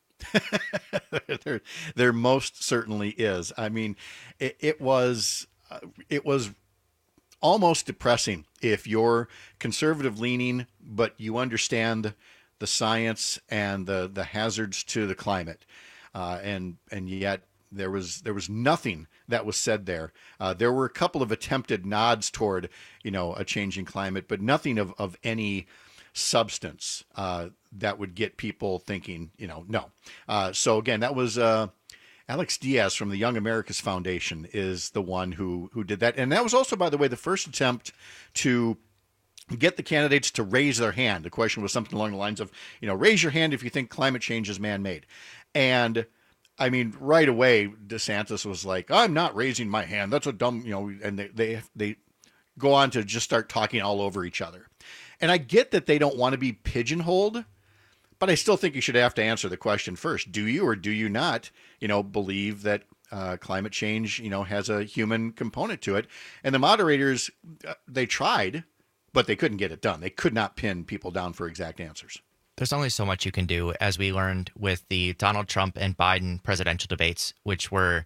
there, there most certainly is. I mean, it, it was uh, it was almost depressing if you're conservative leaning, but you understand the science and the the hazards to the climate, uh, and and yet there was there was nothing that was said there. Uh, there were a couple of attempted nods toward, you know, a changing climate, but nothing of, of any substance uh, that would get people thinking, you know, no. Uh, so again, that was uh, Alex Diaz from the Young America's Foundation is the one who who did that. And that was also, by the way, the first attempt to get the candidates to raise their hand. The question was something along the lines of, you know, raise your hand if you think climate change is man-made. And I mean, right away, DeSantis was like, I'm not raising my hand. That's a dumb, you know, and they, they, they go on to just start talking all over each other. And I get that they don't want to be pigeonholed, but I still think you should have to answer the question first. Do you or do you not, you know, believe that uh, climate change, you know, has a human component to it? And the moderators, uh, they tried, but they couldn't get it done. They could not pin people down for exact answers. There's only so much you can do, as we learned with the Donald Trump and Biden presidential debates, which were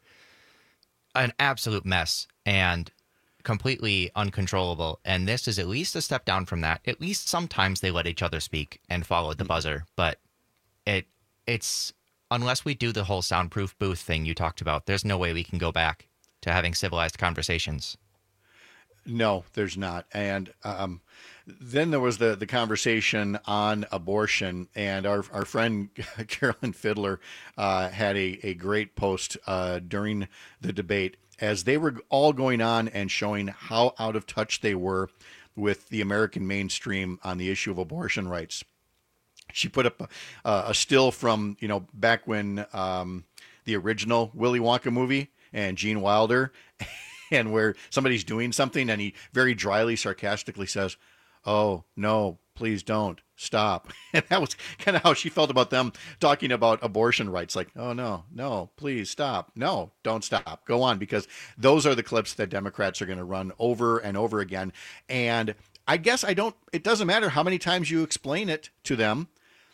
an absolute mess and completely uncontrollable. And this is at least a step down from that. At least sometimes they let each other speak and followed the buzzer. But it it's unless we do the whole soundproof booth thing you talked about, there's no way we can go back to having civilized conversations. No, there's not. And um, then there was the, the conversation on abortion, and our, our friend Carolyn Fiddler uh, had a, a great post uh, during the debate as they were all going on and showing how out of touch they were with the American mainstream on the issue of abortion rights. She put up a, a still from, you know, back when um, the original Willy Wonka movie and Gene Wilder, and where somebody's doing something and he very dryly, sarcastically says, oh, no, please don't stop. And that was kind of how she felt about them talking about abortion rights. Like, oh, no, no, please stop. No, don't stop. Go on, because those are the clips that Democrats are going to run over and over again. And I guess I don't, it doesn't matter how many times you explain it to them.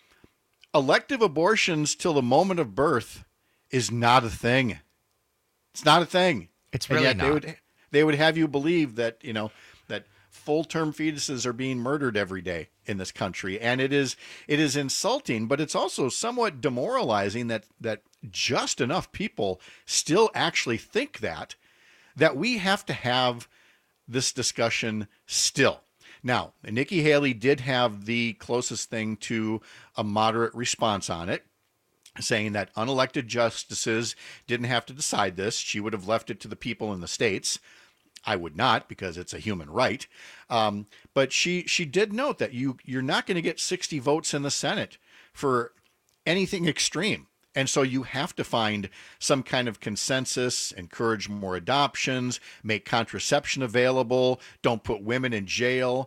Elective abortions till the moment of birth is not a thing. It's not a thing. It's really and yet not. They would, they would have you believe that, you know, that full-term fetuses are being murdered every day in this country. And it is it is insulting, but it's also somewhat demoralizing that that just enough people still actually think that, that we have to have this discussion still. Now, Nikki Haley did have the closest thing to a moderate response on it, saying that unelected justices didn't have to decide this. She would have left it to the people in the states. I would not, because it's a human right. Um, but she she did note that you you're not going to get sixty votes in the Senate for anything extreme. And so you have to find some kind of consensus, encourage more adoptions, make contraception available, don't put women in jail.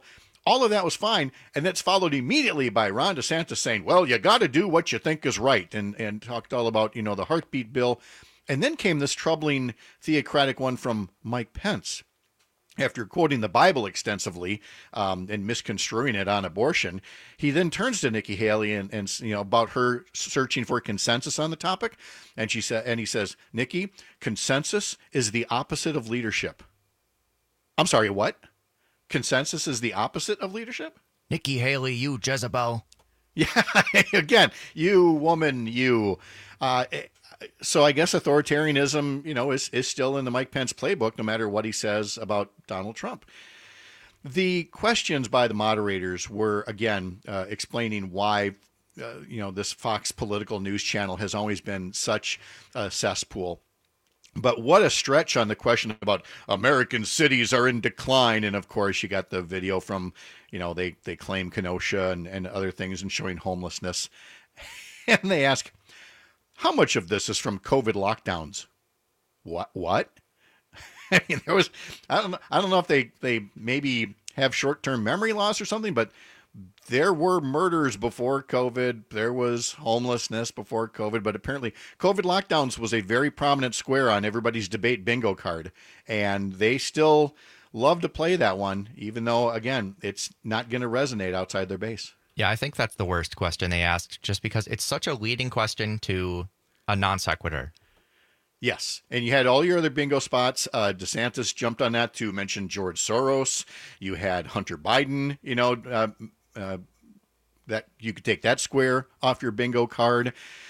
all of that was fine. And that's followed immediately by Ron DeSantis saying, well, you got to do what you think is right. And, and talked all about, you know, the heartbeat bill. And then came this troubling theocratic one from Mike Pence. After quoting the Bible extensively um, and misconstruing it on abortion, he then turns to Nikki Haley and, and you know about her searching for consensus on the topic, and she said, and he says, Nikki, consensus is the opposite of leadership. I'm sorry, what? Consensus is the opposite of leadership? Nikki Haley, you Jezebel. Yeah, again, you woman, you. Uh, So I guess authoritarianism, you know, is, is still in the Mike Pence playbook, no matter what he says about Donald Trump. The questions by the moderators were, again, uh, explaining why, uh, you know, this Fox political news channel has always been such a cesspool. But what a stretch on the question about American cities are in decline. And, of course, you got the video from, you know, they, they claim Kenosha and, and other things and showing homelessness. And they ask, how much of this is from COVID lockdowns? What? What? I mean, there was. I don't know. I don't know if they they maybe have short-term memory loss or something, but there were murders before COVID. There was homelessness before COVID, but apparently COVID lockdowns was a very prominent square on everybody's debate bingo card, and they still love to play that one, even though again, it's not going to resonate outside their base. Yeah, I think that's the worst question they asked, just because it's such a leading question to a non sequitur. Yes, and you had all your other bingo spots. Uh, DeSantis jumped on that to mention George Soros. You had Hunter Biden, you know, uh, uh, that you could take that square off your bingo card.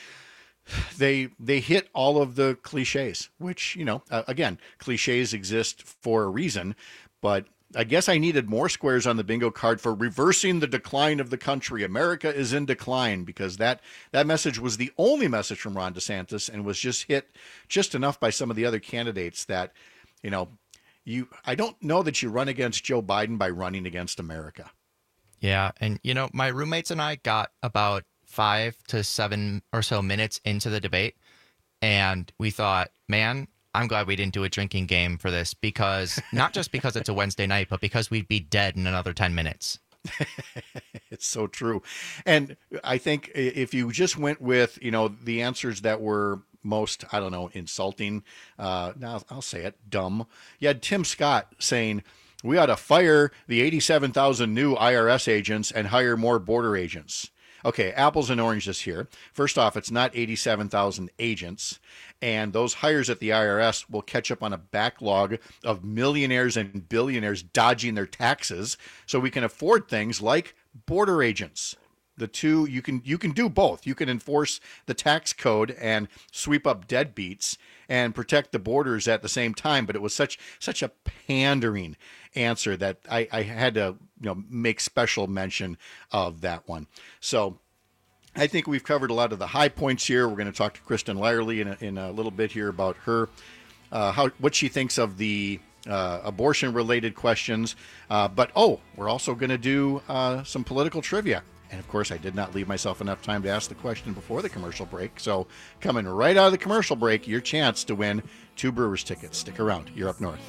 They they hit all of the cliches, which, you know, uh, again, cliches exist for a reason, but I guess I needed more squares on the bingo card for reversing the decline of the country. America is in decline, because that, that message was the only message from Ron DeSantis and was just hit just enough by some of the other candidates that, you know, you I don't know that you run against Joe Biden by running against America. Yeah. And, you know, my roommates and I got about five to seven or so minutes into the debate, and we thought, man, I'm glad we didn't do a drinking game for this, because not just because it's a Wednesday night, but because we'd be dead in another ten minutes. It's so true. And I think if you just went with, you know, the answers that were most, I don't know, insulting, uh, now I'll say it, dumb. You had Tim Scott saying, we ought to fire the eighty-seven thousand new I R S agents and hire more border agents. Okay, apples and oranges here. First off, it's not eighty-seven thousand agents, and those hires at the I R S will catch up on a backlog of millionaires and billionaires dodging their taxes, so we can afford things like border agents. The two, you can you can do both. You can enforce the tax code and sweep up deadbeats and protect the borders at the same time. But it was such such a pandering answer that I, I had to you know make special mention of that one. So I think we've covered a lot of the high points here. We're going to talk to Kristen Lyerly in a, in a little bit here about her uh, how what she thinks of the uh, abortion-related questions. Uh, but oh, we're also going to do uh, some political trivia. And of course, I did not leave myself enough time to ask the question before the commercial break. So coming right out of the commercial break, your chance to win two Brewers tickets. Stick around. You're up north.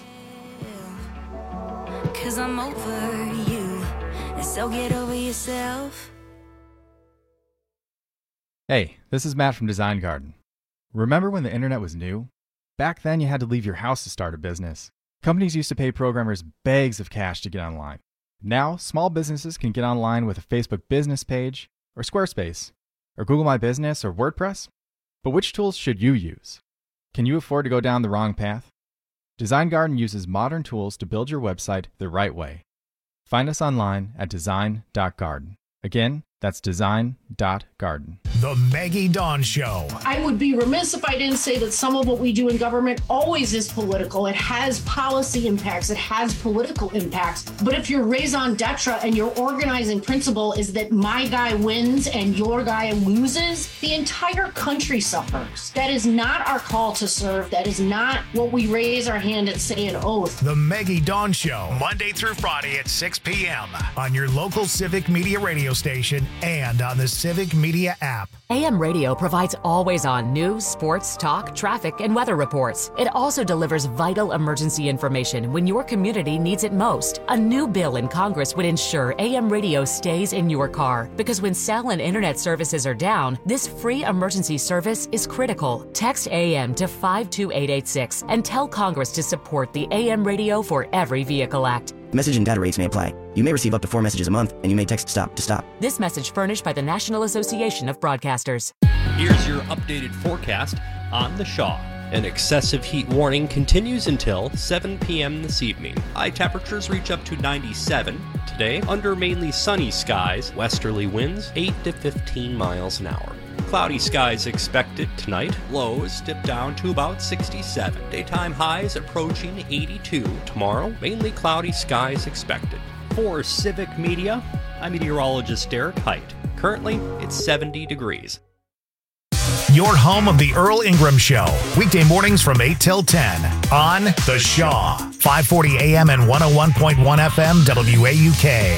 Cause I'm over you, and so get over yourself. Hey, this is Matt from Design Garden. Remember when the internet was new? Back then, you had to leave your house to start a business. Companies used to pay programmers bags of cash to get online. Now, small businesses can get online with a Facebook business page, or Squarespace, or Google My Business, or WordPress. But which tools should you use? Can you afford to go down the wrong path? Design Garden uses modern tools to build your website the right way. Find us online at design dot garden. Again, that's design dot garden. The Maggie Dawn Show. I would be remiss if I didn't say that some of what we do in government always is political. It has policy impacts. It has political impacts. But if your raison d'etre and your organizing principle is that my guy wins and your guy loses, the entire country suffers. That is not our call to serve. That is not what we raise our hand and say an oath. The Maggie Dawn Show, Monday through Friday at six p.m. on your local Civic Media radio station, station and on the Civic Media app. A M Radio provides always-on news, sports, talk, traffic, and weather reports. It also delivers vital emergency information when your community needs it most. A new bill in Congress would ensure A M Radio stays in your car, because when cell and internet services are down, this free emergency service is critical. Text A M to five two eight eight six and tell Congress to support the A M Radio for Every Vehicle Act. Message and data rates may apply. You may receive up to four messages a month, and you may text STOP to stop. This message furnished by the National Association of Broadcasters. Here's your updated forecast on The Shaw. An excessive heat warning continues until seven p.m. this evening. High temperatures reach up to ninety-seven today under mainly sunny skies. Westerly winds eight to fifteen miles an hour. Cloudy skies expected tonight. Lows dip down to about sixty-seven. Daytime highs approaching eighty-two. Tomorrow, mainly cloudy skies expected. For Civic Media, I'm meteorologist Derek Height. Currently, it's seventy degrees. Your home of the Earl Ingram Show, weekday mornings from eight till ten on The Shaw, five forty A M and one oh one point one F M W A U K.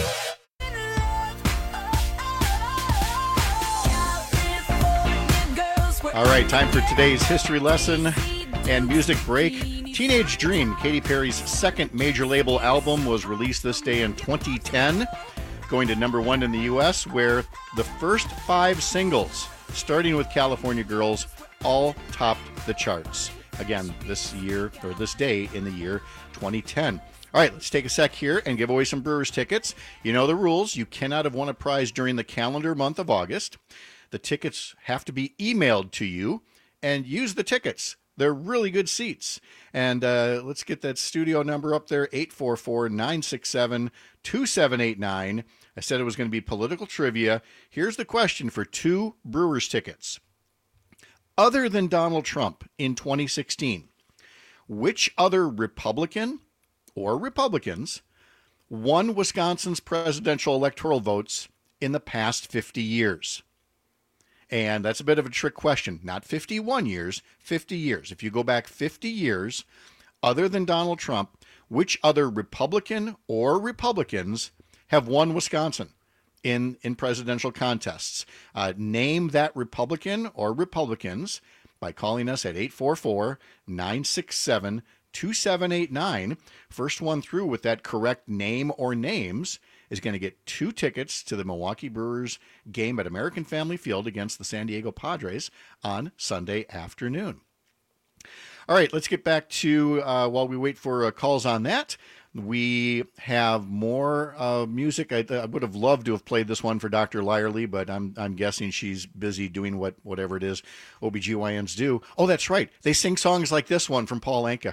All right, time for today's history lesson and music break. Teenage Dream, Katy Perry's second major label album, was released this day in twenty ten, going to number one in the U S, where the first five singles, starting with California Girls, all topped the charts. Again, this year, or this day in the year twenty ten. All right, let's take a sec here and give away some Brewers tickets. You know the rules. You cannot have won a prize during the calendar month of August. The tickets have to be emailed to you, and use the tickets. They're really good seats. And uh, let's get that studio number up there, eight four four, nine six seven, two seven eight nine. I said it was going to be political trivia. Here's the question for two Brewers tickets. Other than Donald Trump in twenty sixteen, which other Republican or Republicans won Wisconsin's presidential electoral votes in the past fifty years? And that's a bit of a trick question. Not fifty-one years, fifty years. If you go back fifty years, other than Donald Trump, which other Republican or Republicans have won Wisconsin in, in presidential contests? Uh, name that Republican or Republicans by calling us at eight four four, nine six seven, two seven eight nine. First one through with that correct name or names is going to get two tickets to the Milwaukee Brewers game at American Family Field against the San Diego Padres on Sunday afternoon. All right, let's get back to, uh, while we wait for uh, calls on that, we have more uh, music. I, I would have loved to have played this one for Doctor Lyerly, but I'm I'm guessing she's busy doing what whatever it is O B G Y Ns do. Oh, that's right. They sing songs like this one from Paul Anka.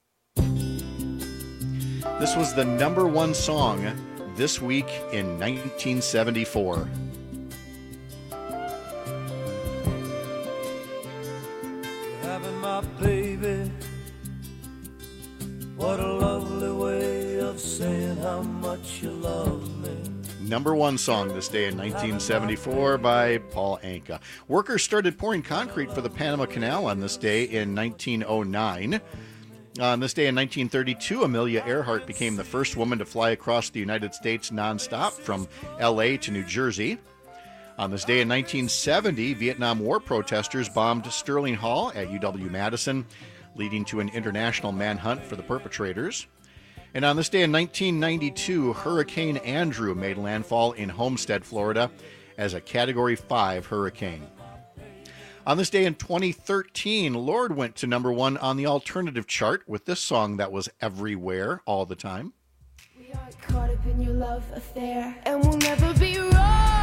This was the number one song this week in nineteen seventy-four. Having my baby, what a lovely way of saying how much you love me. Number one song this day in nineteen seventy-four by Paul Anka. Workers started pouring concrete for the Panama Canal on this day in nineteen oh nine. On this day in nineteen thirty-two, Amelia Earhart became the first woman to fly across the United States nonstop from L A to New Jersey. On this day in nineteen seventy, Vietnam War protesters bombed Sterling Hall at U W-Madison, leading to an international manhunt for the perpetrators. And on this day in nineteen ninety-two, Hurricane Andrew made landfall in Homestead, Florida, as a Category five hurricane. On this day in twenty thirteen, Lorde went to number one on the alternative chart with this song that was everywhere all the time. We are caught up in your love affair, and we'll never be royals.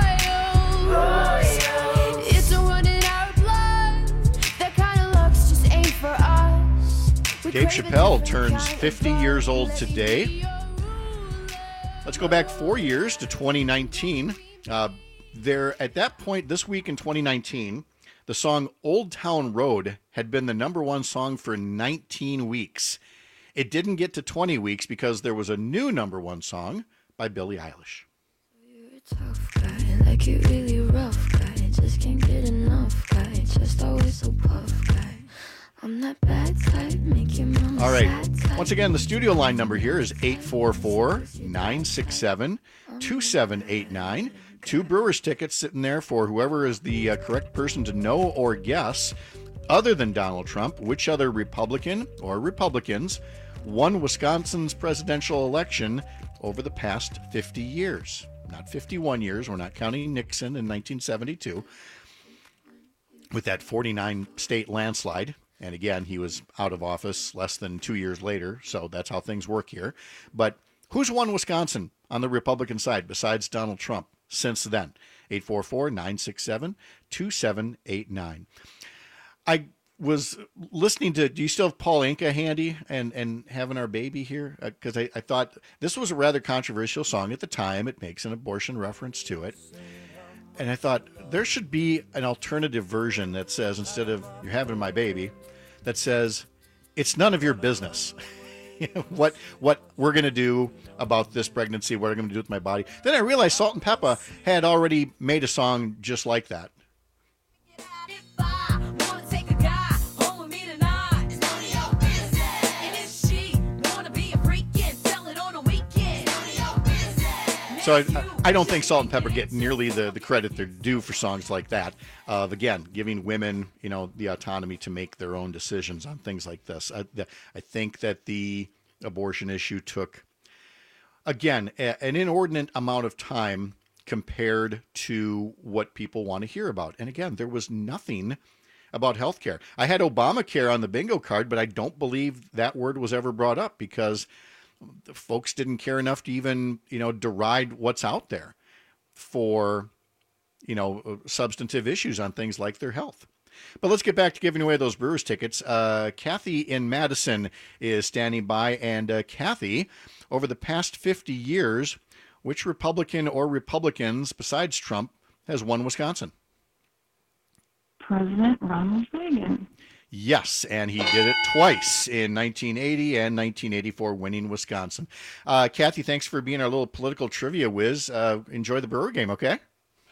Royals. It's a run in our blood. That kind of luck's just ain't for us. We Dave Chappelle turns fifty years old today. Let's go back four years to twenty nineteen. Uh, there, at that point, this week in twenty nineteen, the song Old Town Road had been the number one song for nineteen weeks. It didn't get to twenty weeks because there was a new number one song by Billie Eilish. You're a tough guy, like you really rough guy. Just can't get enough guy, just always so puff guy. I'm that bad type, make your mama All right. sad type. Once again, the studio line number here is eight four four, nine six seven, two seven eight nine. two Brewers tickets sitting there for whoever is the uh, correct person to know or guess, other than Donald Trump, which other Republican or Republicans won Wisconsin's presidential election over the past fifty years. Not fifty-one years. We're not counting Nixon in nineteen seventy-two with that forty-nine state landslide. And again, he was out of office less than two years later, so that's how things work here. But who's won Wisconsin on the Republican side besides Donald Trump since then? eight four four, nine six seven, two seven eight nine. I was listening to, do you still have Paul Anka handy and, and having our baby here? Because uh, I, I thought this was a rather controversial song at the time. It makes an abortion reference to it. And I thought there should be an alternative version that says, instead of "you're having my baby," that says, "it's none of your business." what what we're going to do about this pregnancy, what I'm going to do with my body. Then I realized Salt and Peppa had already made a song just like that. So I, I don't think Salt and Pepper get nearly the, the credit they're due for songs like that. Of, again, giving women, you know, the autonomy to make their own decisions on things like this. I, the, I think that the abortion issue took, again, a, an inordinate amount of time compared to what people want to hear about. And again, there was nothing about healthcare. I had Obamacare on the bingo card, but I don't believe that word was ever brought up because the folks didn't care enough to even, you know, deride what's out there for, you know, substantive issues on things like their health. But let's get back to giving away those Brewers tickets. Uh, Kathy in Madison is standing by. And uh, Kathy, over the past fifty years, which Republican or Republicans besides Trump has won Wisconsin? President Ronald Reagan. Yes, and he did it twice in nineteen eighty and nineteen eighty-four, winning Wisconsin. Uh, Kathy, thanks for being our little political trivia whiz. Uh, enjoy the Brewer game, okay?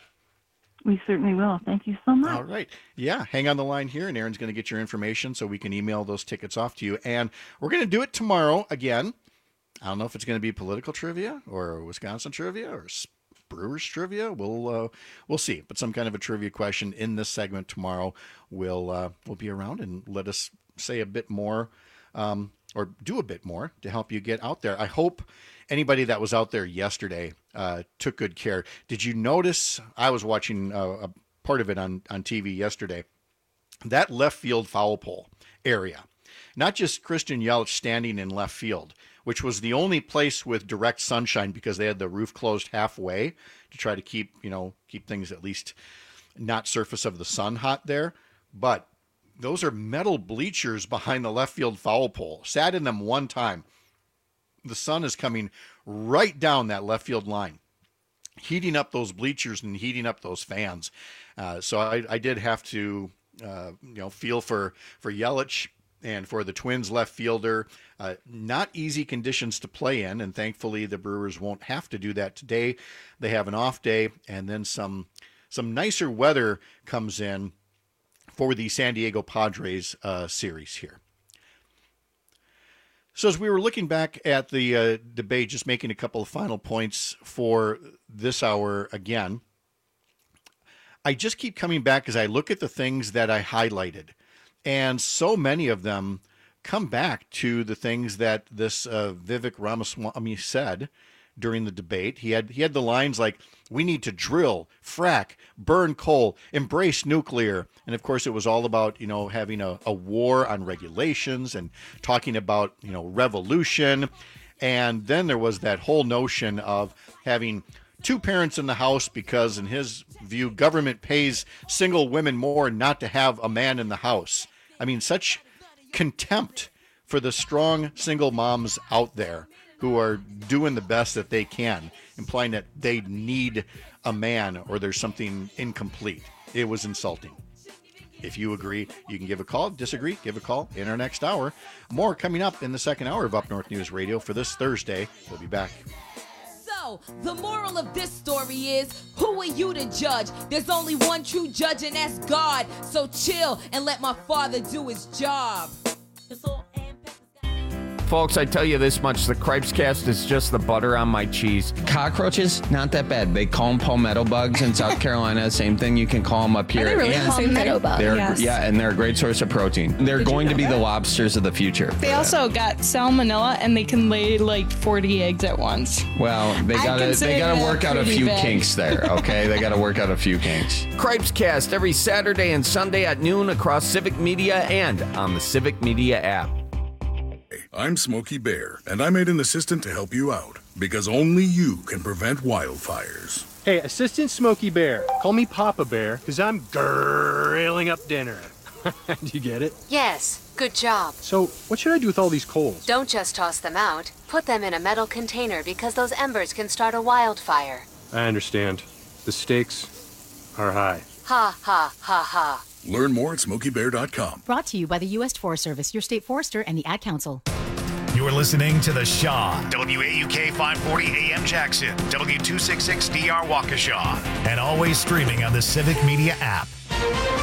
We certainly will. Thank you so much. All right. Yeah, hang on the line here, and Aaron's going to get your information so we can email those tickets off to you. And we're going to do it tomorrow again. I don't know if it's going to be political trivia or Wisconsin trivia or Brewers trivia. We'll uh, we'll see, but some kind of a trivia question in this segment tomorrow will uh, will be around and let us say a bit more um, or do a bit more to help you get out there. I hope anybody that was out there yesterday uh, took good care. Did you notice? I was watching uh, a part of it on on T V yesterday. That left field foul pole area, not just Christian Yelich standing in left field, which was the only place with direct sunshine because they had the roof closed halfway to try to keep, you know, keep things at least not surface of the sun hot there. But those are metal bleachers behind the left field foul pole. Sat in them one time. The sun is coming right down that left field line, heating up those bleachers and heating up those fans. Uh, so I, I did have to, uh, you know, feel for, for Yelich and for the Twins left fielder. Uh, not easy conditions to play in, and thankfully the Brewers won't have to do that today. They have an off day, and then some some nicer weather comes in for the San Diego Padres uh, series here. So as we were looking back at the uh, debate, just making a couple of final points for this hour again, I just keep coming back as I look at the things that I highlighted. And so many of them come back to the things that this uh, Vivek Ramaswamy said during the debate. He had he had the lines like, "We need to drill, frack, burn coal, embrace nuclear." And of course, it was all about, you know, having a, a war on regulations and talking about, you know, revolution. And then there was that whole notion of having two parents in the house because, in his view, government pays single women more not to have a man in the house. I mean, such contempt for the strong single moms out there who are doing the best that they can, implying that they need a man or there's something incomplete. It was insulting. If you agree, you can give a call. Disagree, give a call in our next hour. More coming up in the second hour of Up North News Radio for this Thursday. We'll be back. So, the moral of this story is, who are you to judge? There's only one true judge, and that's God. So chill and let my father do his job. Folks, I tell you this much, the Cripes Cast is just the butter on my cheese. Cockroaches, not that bad. They call them palmetto bugs in South Carolina. Same thing, you can call them up here. Are they really and palmetto bugs? they're, Yes. Yeah, and they're a great source of protein. They're Did you going to know be that? the lobsters of the future. They also got salmonella, and they can lay like forty eggs at once. Well, they I gotta consider they gotta that work out a pretty few bad. kinks there, okay? They gotta work out a few kinks. Cripes Cast every Saturday and Sunday at noon across Civic Media and on the Civic Media app. I'm Smokey Bear, and I made an assistant to help you out, because only you can prevent wildfires. Hey, Assistant Smokey Bear. Call me Papa Bear, because I'm grilling up dinner. Do you get it? Yes, good job. So, what should I do with all these coals? Don't just toss them out. Put them in a metal container because those embers can start a wildfire. I understand. The stakes are high. Ha, ha, ha, ha. Learn more at smokey bear dot com. Brought to you by the U S Forest Service, your state forester, and the Ad Council. You're listening to The Shaw, W A U K five forty A M Jackson, W two sixty-six D R Waukesha, and always streaming on the Civic Media app.